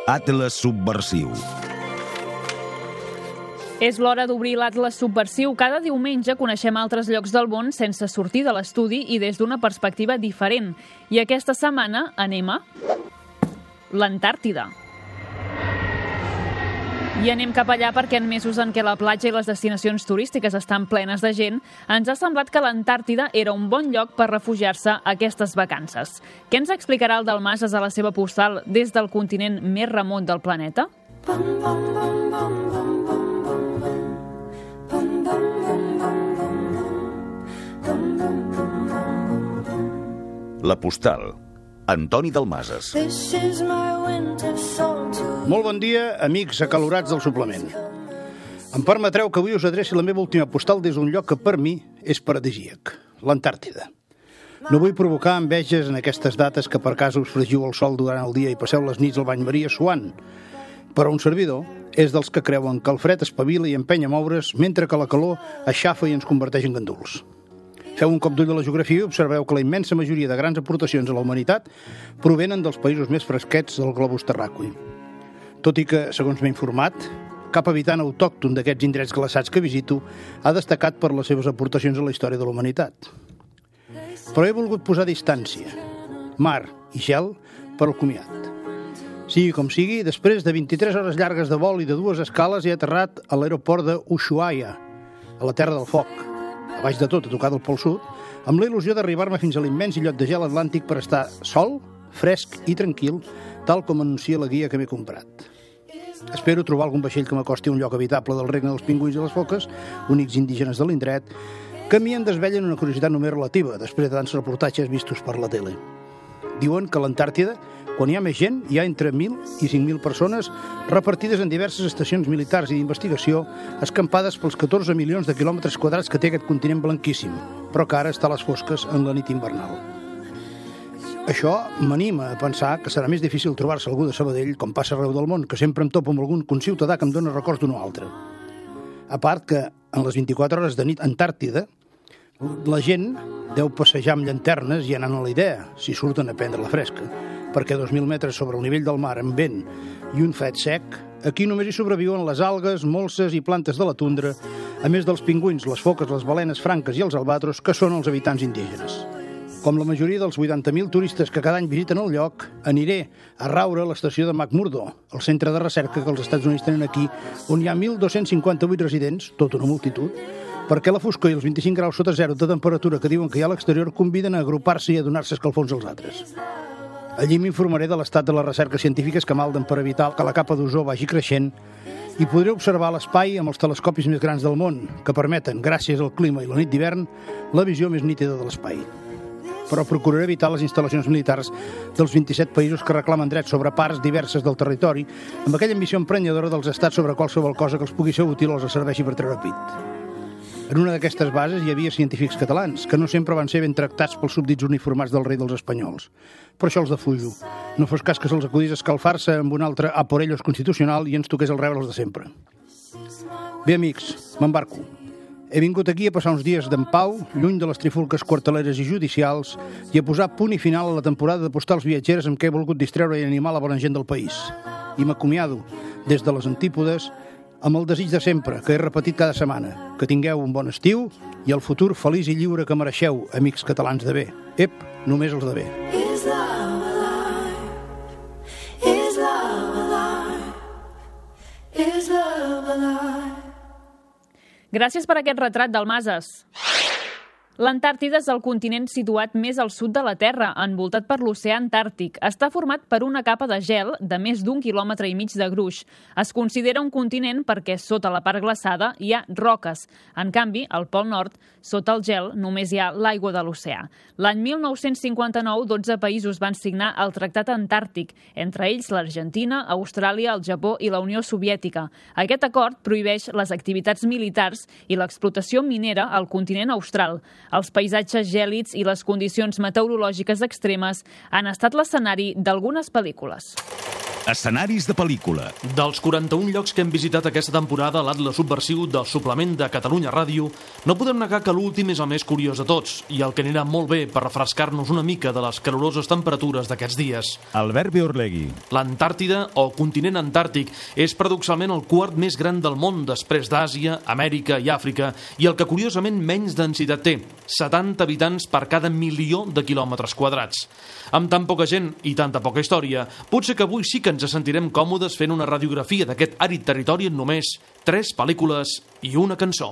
Atles Subversiu. És l'hora d'obrir l'Atles Subversiu. Cada diumenge coneixem altres llocs del món sense sortir de l'estudi i des d'una perspectiva diferent. I aquesta setmana anem a l'Antàrtida. I anem cap allà perquè en mesos en què la platja i les destinacions turístiques estan plenes de gent, ens ha semblat que l'Antàrtida era un bon lloc per refugiar-se a aquestes vacances. Què ens explicarà el Dalmases a la seva postal des del continent més remot del planeta? La postal. Antoni Dalmases. Molt bon dia, amics acalorats del suplement. Em permetreu que avui us adreci la meva última postal des d'un lloc que per mi és paradisíac, l'Antàrtida. No vull provocar enveges en aquestes dates que per cas us fregiu el sol durant el dia i passeu les nits al bany Maria suant. Però un servidor és dels que creuen que el fred espavila i empenya a moure's mentre que la calor aixafa i ens converteix en ganduls. Feu un cop d'ull a la geografia i observeu que la immensa majoria de grans aportacions a la humanitat provenen dels països més fresquets del globus terraqüi. Tot i que, segons m'he informat, cap habitant autòcton d'aquests indrets glaçats que visito ha destacat per les seves aportacions a la història de la humanitat. Però he volgut posar distància, mar i gel per al comiat. Sigui com sigui, després de 23 hores llargues de vol i de 2 escales he aterrat a l'aeroport d'Ushuaia, a la Terra del Foc, a baix de tot, a tocar del Pol Sud, amb la il·lusió d'arribar-me fins a l'immens illot de gel atlàntic per estar sol, fresc i tranquil, tal com anuncia la guia que m'he comprat. Espero trobar algun vaixell que m'acosti a un lloc habitable del regne dels pingüins i les foques, únics indígenes de l'indret, que a mi em desvellen una curiositat només relativa, després de tants reportatges vistos per la tele. Diuen que a l'Antàrtida, quan hi ha més gent, hi ha entre 1.000 i 5.000 persones repartides en diverses estacions militars i d'investigació escampades pels 14 milions de quilòmetres quadrats que té aquest continent blanquíssim, però que ara està a les fosques en la nit invernal. Això m'anima a pensar que serà més difícil trobar-se algú de Sabadell, com passa arreu del món, que sempre em topo amb algun conciutadà que em dona records d'un o altre. A part que, en les 24 hores de nit a Antàrtida, la gent deu passejar amb llanternes i anant a la idea, si surten a prendre la fresca, perquè 2.000 metres sobre el nivell del mar amb vent i un fred sec, aquí només hi sobreviuen les algues, molses i plantes de la tundra, a més dels pingüins, les foques, les balenes franques i els albatros, que són els habitants indígenes. Com la majoria dels 80.000 turistes que cada any visiten el lloc, aniré a raure a l'estació de McMurdo, el centre de recerca que els Estats Units tenen aquí, on hi ha 1.258 residents, tota una multitud, perquè la foscor i els 25 graus sota zero de temperatura que diuen que hi ha a l'exterior conviden a agrupar-se i a donar-se escalfons als altres. Allí m'informaré de l'estat de les recerques científiques que malden per evitar que la capa d'ozó vagi creixent i podré observar l'espai amb els telescopis més grans del món, que permeten, gràcies al clima i la nit d'hivern, la visió més nítida de l'espai. Però procuraré evitar les instal·lacions militars dels 27 països que reclamen drets sobre parts diverses del territori, amb aquella ambició emprenyadora dels estats sobre qualsevol cosa que els pugui ser útil o els serveixi per treure pit. En una d'aquestes bases hi havia científics catalans, que no sempre van ser ben tractats pels súbdits uniformats del rei dels espanyols. Per això els defujo. No fos cas que se'ls acudís a escalfar-se amb un altre a por ellos constitucional i ens toqués el rebre'ls de sempre. Bé, amics, m'embarco. He vingut aquí a passar uns dies d'en pau, lluny de les trifulques quarteleres i judicials, i a posar punt i final a la temporada de postals viatgeres amb què he volgut distreure i animar la bona gent del país. I m'acomiado, des de les antípodes, amb el desig de sempre, que he repetit cada setmana, que tingueu un bon estiu i el futur feliç i lliure que mereixeu, amics catalans de bé. Ep, només els de bé. Gràcies per aquest retrat, Dalmases. L'Antàrtida és el continent situat més al sud de la Terra, envoltat per l'oceà Antàrtic. Està format per una capa de gel de més d'1,5 quilòmetre de gruix. Es considera un continent perquè sota la part glaçada hi ha roques. En canvi, al Pol Nord, sota el gel, només hi ha l'aigua de l'oceà. L'any 1959, 12 països van signar el Tractat Antàrtic, entre ells l'Argentina, Austràlia, el Japó i la Unió Soviètica. Aquest acord prohibeix les activitats militars i l'explotació minera al continent austral. Els paisatges gèlids i les condicions meteorològiques extremes han estat l'escenari d'algunes pel·lícules. Escenaris de pel·lícula. Dels 41 llocs que hem visitat aquesta temporada a l'Atles Subversiu del suplement de Catalunya Ràdio, no podem negar que l'últim és el més curiós de tots i el que anirà molt bé per refrescar-nos una mica de les caloroses temperatures d'aquests dies. Albert Beorlegui. L'Antàrtida, o continent antàrtic, és paradoxalment el quart més gran del món després d'Àsia, Amèrica i Àfrica i el que curiosament menys densitat té, 70 habitants per cada milió de quilòmetres quadrats. Amb tan poca gent i tanta poca història, potser que avui sí que ens sentirem còmodes fent una radiografia d'aquest àrid territori en només 3 pel·lícules i una cançó.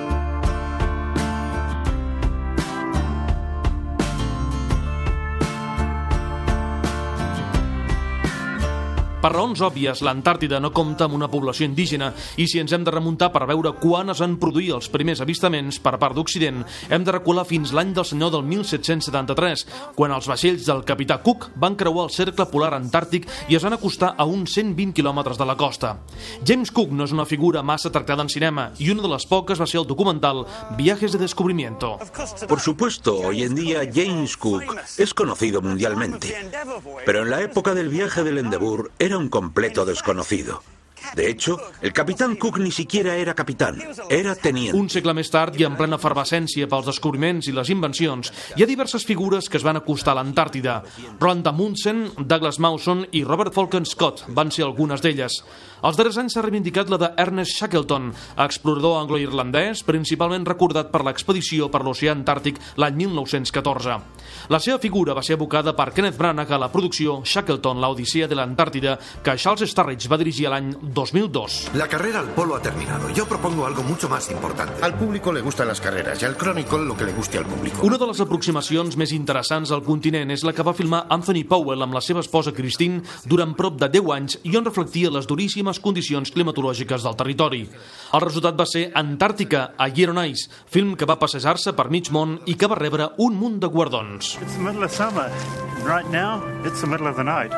Per raons òbvies, l'Antàrtida no compta amb una població indígena i si ens hem de remuntar per veure quan es van produir els primers avistaments per part d'Occident, hem de recular fins l'any del senyor del 1773, quan els vaixells del capità Cook van creuar el cercle polar antàrtic i es van acostar a uns 120 quilòmetres de la costa. James Cook no és una figura massa tractada en cinema i una de les poques va ser el documental Viajes de Descubrimiento. Por supuesto, hoy en día James Cook es conocido mundialmente, pero en la época del viaje del Endeavour era un completo desconocido. De hecho, el capitán Cook ni siquiera era capitán, era teniente. Un segle més tard i en plena efervescència pels descobriments i les invencions, hi ha diverses figures que es van acostar a l'Antàrtida. Roald Amundsen, Douglas Mawson i Robert Falcon Scott van ser algunes d'elles. Els darrers anys s'ha reivindicat la d'Ernest Shackleton, explorador anglo-irlandès, principalment recordat per l'expedició per l'oceà Antàrtic l'any 1914. La seva figura va ser evocada per Kenneth Branagh a la producció Shackleton, la Odissea de l'Antàrtida, que Charles Sturridge va dirigir l'any 2002. La carrera al polo ha terminado. Yo propongo algo mucho más importante. Al público le gustan las carreras y al Chronicle lo que le guste al público. Una de les aproximacions més interessants al continent és la que va filmar Anthony Powell amb la seva esposa Christine durant prop de 10 anys i on reflectia les duríssimes condicions climatològiques del territori. El resultat va ser Antàrtica, a Year on Ice, film que va passejar-se per mig món i que va rebre un munt de guardons. It's the middle of summer. Right now, it's the middle of the night.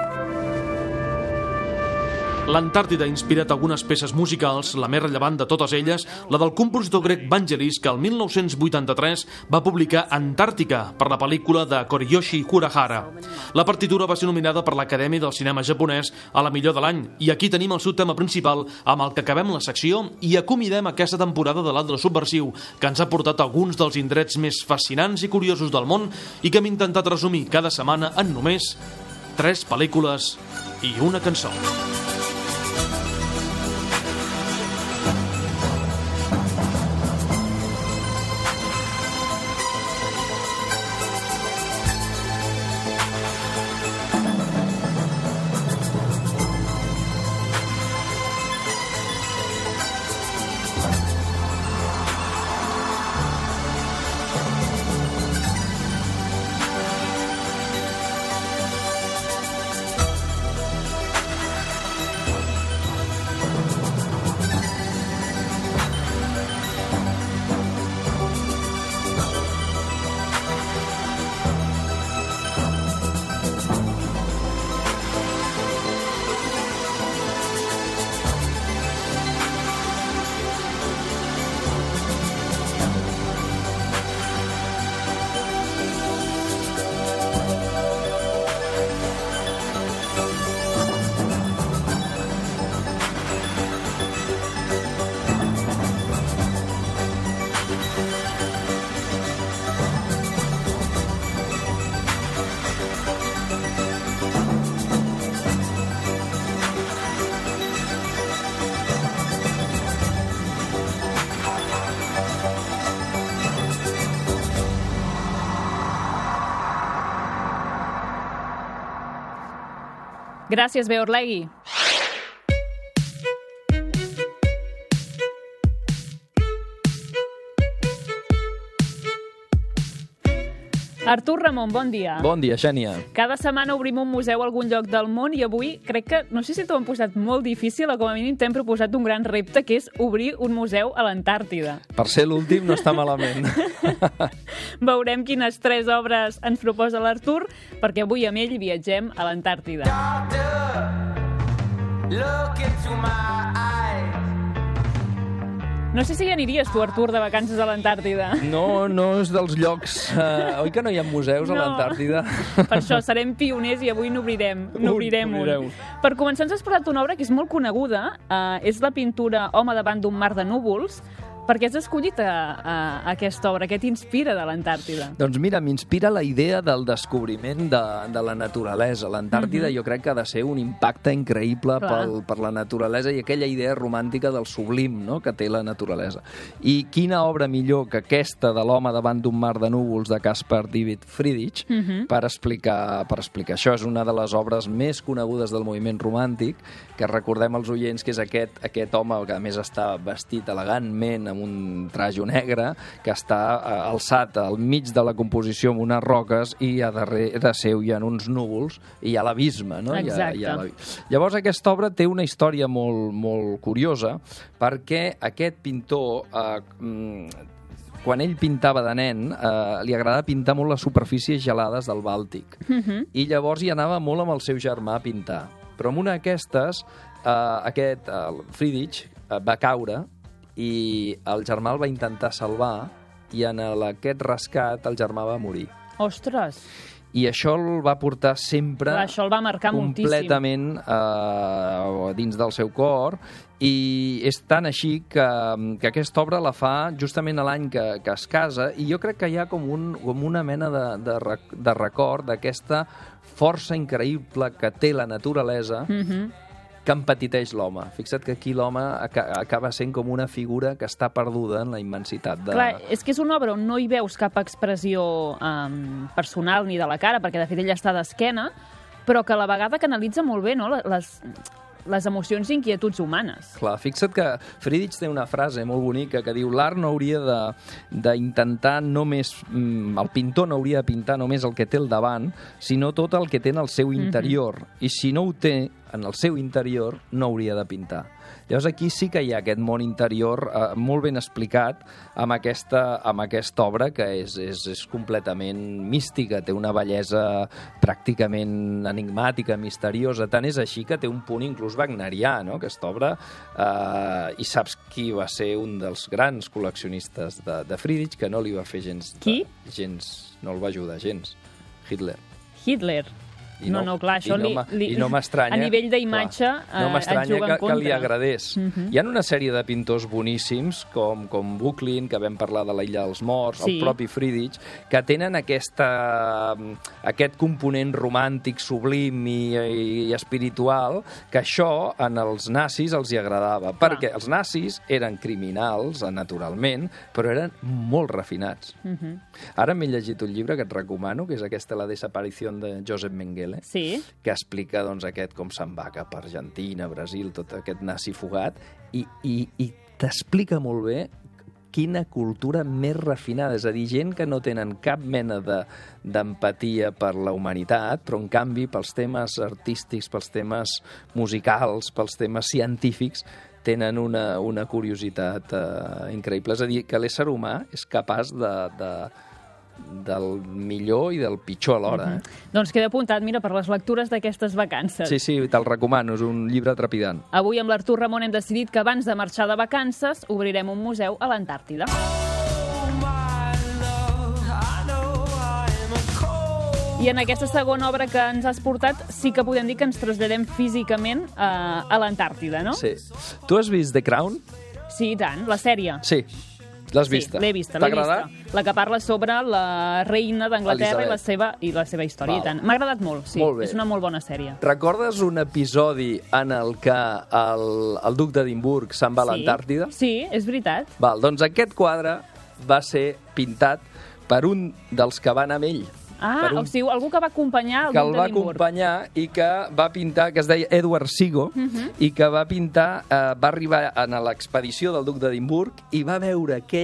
L'Antàrtida ha inspirat algunes peces musicals, la més rellevant de totes elles, la del compositor grec Vangelis, que el 1983 va publicar Antàrtica per la pel·lícula de Koriyoshi Kurahara. La partitura va ser nominada per l'Acadèmia del Cinema Japonès a la millor de l'any, i aquí tenim el seu tema principal amb el que acabem la secció i acomidem aquesta temporada de l'Atles Subversiu, que ens ha portat alguns dels indrets més fascinants i curiosos del món i que hem intentat resumir cada setmana en només 3 pel·lícules i una cançó. Gràcies, Beorlegui. Artur Ramon, bon dia. Bon dia, Xènia. Cada setmana obrim un museu a algun lloc del món i avui crec que, no sé si t'ho han posat molt difícil o com a mínim t'hem proposat un gran repte, que és obrir un museu a l'Antàrtida. Per ser l'últim no està malament. Veurem quines 3 obres ens proposa l'Artur, perquè avui amb ell viatgem a l'Antàrtida. Look into my eyes. No sé si hi aniries tu, Artur, de vacances a l'Antàrtida. No és dels llocs... oi que no hi ha museus a l'Antàrtida? Per això serem pioners i avui n'obrirem un. Per començar, ens has portat una obra que és molt coneguda. És la pintura Home davant d'un mar de núvols. Per què has escollit aquesta obra? Què t'inspira de l'Antàrtida? Doncs mira, m'inspira la idea del descobriment de la naturalesa. L'Antàrtida jo crec que ha de ser un impacte increïble per la naturalesa i aquella idea romàntica del sublim, no?, que té la naturalesa. I quina obra millor que aquesta de l'Home davant d'un mar de núvols de Caspar David Friedrich per explicar això. És una de les obres més conegudes del moviment romàntic, que recordem als oients que és aquest home que a més està vestit elegantment amb un trajo negre, que està alçat al mig de la composició amb unes roques i a darrere seu hi ha uns núvols i hi ha l'abisme, no? Exacte. Llavors aquesta obra té una història molt, molt curiosa, perquè aquest pintor... quan ell pintava de nen, li agradava pintar molt les superfícies gelades del Bàltic. I llavors hi anava molt amb el seu germà a pintar. Però en una d'aquestes, Friedrich va caure i el germà el va intentar salvar i en aquest rescat el germà va morir. Ostres! I això el va portar sempre això el va marcar completament dins del seu cor, i és tan així que aquesta obra la fa justament l'any que es casa, i jo crec que hi ha com una mena de record d'aquesta força increïble que té la naturalesa que empetiteix l'home. Fixa't que aquí l'home acaba sent com una figura que està perduda en la immensitat de... Clar, és que és una obra on no hi veus cap expressió personal ni de la cara, perquè de fet ella està d'esquena, però que a la vegada canalitza molt bé, no?, les emocions i inquietuds humanes. Clar, fixa't que Friedrich té una frase molt bonica que diu: l'art no hauria d'intentar només... el pintor no hauria de pintar només el que té al davant, sinó tot el que té en el seu interior. I si no ho té en el seu interior, no hauria de pintar. Llavors aquí sí que hi ha aquest món interior molt ben explicat amb aquesta obra, que és completament mística, té una bellesa pràcticament enigmàtica, misteriosa. Tant és així que té un punt inclús wagnerià, no?, aquesta obra. I saps qui va ser un dels grans col·leccionistes de Friedrich, que no li va fer gens... Qui? No el va ajudar gens. Hitler. Hitler? No, clar, això no m'estranya, a nivell d'imatge no m'estranya que li agradés. Hi ha una sèrie de pintors boníssims, com Böcklin, que vam parlar de l'Illa dels Morts, el propi Friedrich, que tenen aquest component romàntic, sublim i espiritual, que això en els nazis els hi agradava, perquè els nazis eren criminals, naturalment, però eren molt refinats. Ara m'he llegit un llibre que et recomano, que és aquesta La desaparició de Josep Mengele, que explica aquest com se'n va cap a Argentina, Brasil, tot aquest nazi fugat, i t'explica molt bé quina cultura més refinada. És a dir, gent que no tenen cap mena d'empatia per la humanitat, però en canvi pels temes artístics, pels temes musicals, pels temes científics, tenen una curiositat increïble. És a dir, que l'ésser humà és capaç del millor i del pitjor alhora. Doncs queda apuntat, mira, per les lectures d'aquestes vacances. Sí, te'l recomano, és un llibre trepidant. Avui amb l'Artur Ramon hem decidit que abans de marxar de vacances obrirem un museu a l'Antàrtida. I en aquesta segona obra que ens has portat sí que podem dir que ens traslladem físicament a l'Antàrtida, no? Sí. Tu has vist The Crown? Sí, i tant, la sèrie. Sí. L'has vista? Sí, l'he vista. T'ha agradat? La que parla sobre la reina d'Anglaterra i la seva història. I tant. M'ha agradat molt, sí. Molt bé. És una molt bona sèrie. Recordes un episodi en el que el duc d'Edimburg se'n va a l'Antàrtida? Sí, és veritat. Doncs aquest quadre va ser pintat per un dels que va anar amb ell. O sigui, algú que va acompanyar el duc d'Edimburg. Que el va acompanyar i que va pintar, que es deia Edward Sigo, i que va pintar, va arribar a l'expedició del duc d'Edimburg i va veure aquell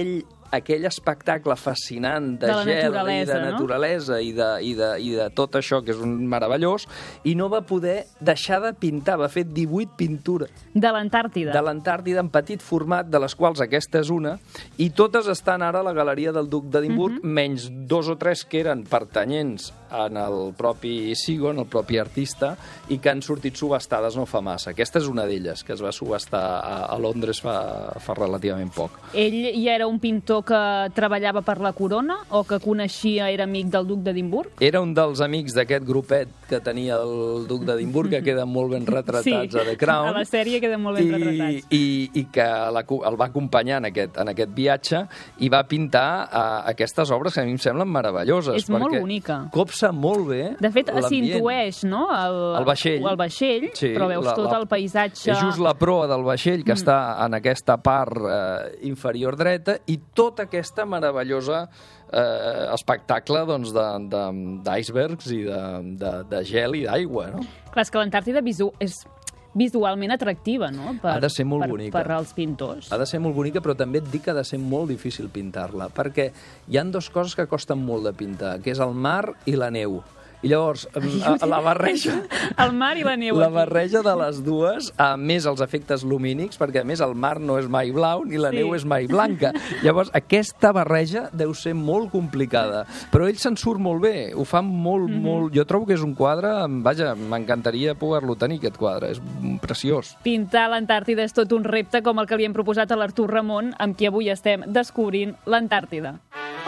aquell espectacle fascinant de la gel i naturalesa, de naturalesa i de tot això, que és un meravellós, i no va poder deixar de pintar. Va fer 18 pintures. De l'Antàrtida. De l'Antàrtida en petit format, de les quals aquesta és una, i totes estan ara a la Galeria del Duc d'Edimburg, menys 2 o 3 que eren pertanyents en el propi Sigon, el propi artista, i que han sortit subhastades no fa massa. Aquesta és una d'elles, que es va subhastar a Londres fa relativament poc. Ell ja era un pintor que treballava per la corona o que coneixia, era amic del Duc d'Edimburg? Era un dels amics d'aquest grupet que tenia el Duc d'Edimburg, que queden molt ben retratats a The Crown. A la sèrie queden molt ben retratats. I que el va acompanyar en aquest viatge i va pintar aquestes obres que a mi em semblen meravelloses. És molt bonica. Copsa molt bé de fet, l'ambient. s'intueix, no? El vaixell, sí, però veus tot el paisatge... És just la proa del vaixell que està en aquesta part inferior dreta i tota aquesta meravellosa espectacle d'icebergs i de gel i d'aigua, no? Clar, és que l'Antàrtida és visualment atractiva, no? Ha de ser molt bonica. Per als pintors. Ha de ser molt bonica, però també et dic que ha de ser molt difícil pintar-la, perquè hi han dues coses que costen molt de pintar, que és el mar i la neu. I llavors, la barreja... El mar i la neu. La barreja de les dues, a més els efectes lumínics, perquè a més el mar no és mai blau ni la neu és mai blanca. Llavors, aquesta barreja deu ser molt complicada. Però ell se'n surt molt bé, ho fa molt... Jo trobo que és un quadre... Vaja, m'encantaria poder-lo tenir, aquest quadre. És preciós. Pintar l'Antàrtida és tot un repte com el que li hem proposat a l'Artur Ramon, amb qui avui estem descobrint l'Antàrtida.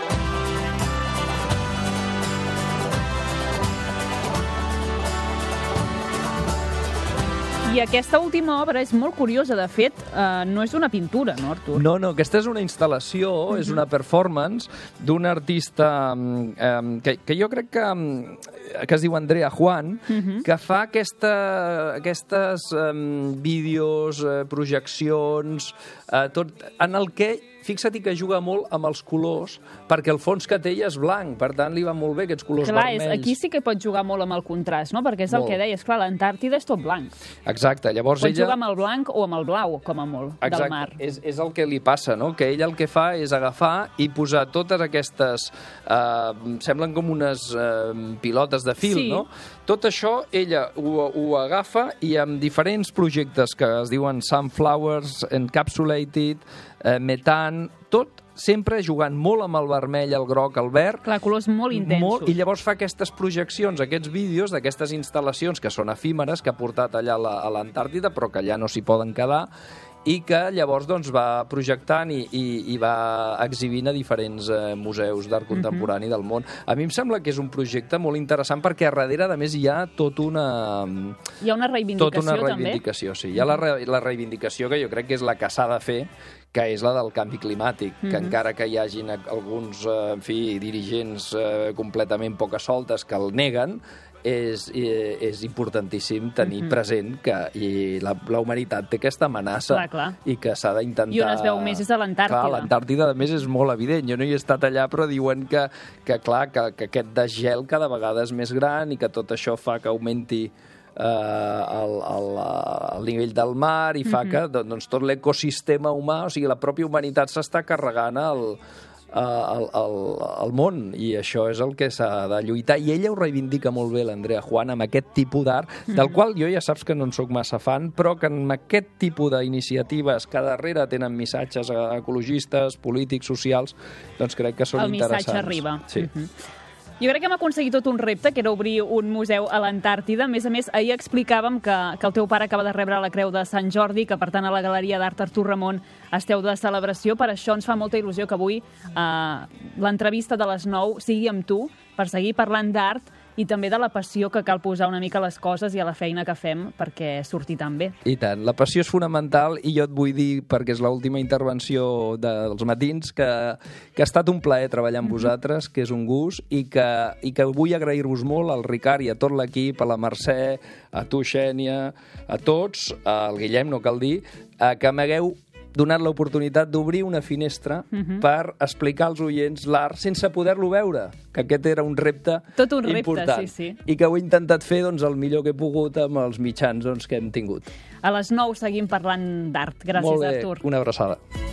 I aquesta última obra és molt curiosa. De fet, no és una pintura, no, Artur? No, aquesta és una instal·lació, és una performance d'un artista que jo crec que es diu Andrea Juan, que fa aquestes vídeos, projeccions, tot en el que... Fixa-t'hi que juga molt amb els colors, perquè el fons que té ja és blanc, per tant li van molt bé aquests colors vermells. Aquí sí que pot jugar molt amb el contrast, no? Perquè és el que deies, clar, l'Antàrtida és tot blanc. Exacte, llavors ella... Pot jugar amb el blanc o amb el blau, com a molt, del mar. Exacte, és el que li passa, no? Que ella el que fa és agafar i posar totes aquestes... semblen com unes pilotes de fil, no? Tot això ella ho agafa i amb diferents projectes que es diuen Sunflowers, Encapsulated, Metan, tot sempre jugant molt amb el vermell, el groc, el verd. Clar, colors molt intensos. I llavors fa aquestes projeccions, aquests vídeos d'aquestes instal·lacions que són efímeres, que ha portat allà a l'Antàrtida, però que allà no s'hi poden quedar, i que llavors va projectant i va exhibint a diferents museus d'art contemporani del món. A mi em sembla que és un projecte molt interessant perquè a darrere, a més, hi ha tot una... Hi ha una reivindicació, tota una reivindicació, sí. Hi ha la reivindicació que jo crec que és la que s'ha de fer, que és la del canvi climàtic, que encara que hi hagin alguns dirigents completament pocasoltes que el neguen, és importantíssim tenir present que la humanitat té aquesta amenaça i que s'ha d'intentar... I on es veu més és a l'Antàrtida. Clar, l'Antàrtida, a més, és molt evident. Jo no hi he estat allà, però diuen que aquest desgel cada vegada és més gran i que tot això fa que augmenti el nivell del mar i fa que tot l'ecosistema humà, o sigui, la pròpia humanitat s'està carregant el món, i això és el que s'ha de lluitar, i ella ho reivindica molt bé, l'Andrea Juan, amb aquest tipus d'art, del qual jo ja saps que no en soc massa fan, però que amb aquest tipus d'iniciatives que darrere tenen missatges ecologistes, polítics, socials, doncs crec que són interessants. El missatge arriba. Sí. Jo crec que hem aconseguit tot un repte, que era obrir un museu a l'Antàrtida. A més, ahir explicàvem que el teu pare acaba de rebre la Creu de Sant Jordi, que per tant a la Galeria d'Art Artur Ramon esteu de celebració. Per això ens fa molta il·lusió que avui l'entrevista de les 9 sigui amb tu, per seguir parlant d'art i també de la passió que cal posar una mica a les coses i a la feina que fem perquè surti tan bé. I tant, la passió és fonamental, i jo et vull dir, perquè és l'última intervenció dels matins, que ha estat un plaer treballar amb vosaltres, que és un gust, i que vull agrair-vos molt al Ricard i a tot l'equip, a la Mercè, a tu, Xènia, a tots, al Guillem, no cal dir, que m'hagueu donat l'oportunitat d'obrir una finestra per explicar als oients l'art sense poder-lo veure, que aquest era un repte important. Tot un repte, sí. I que ho he intentat fer el millor que he pogut amb els mitjans que hem tingut. A les 9 seguim parlant d'art. Gràcies, Artur. Molt bé, una abraçada.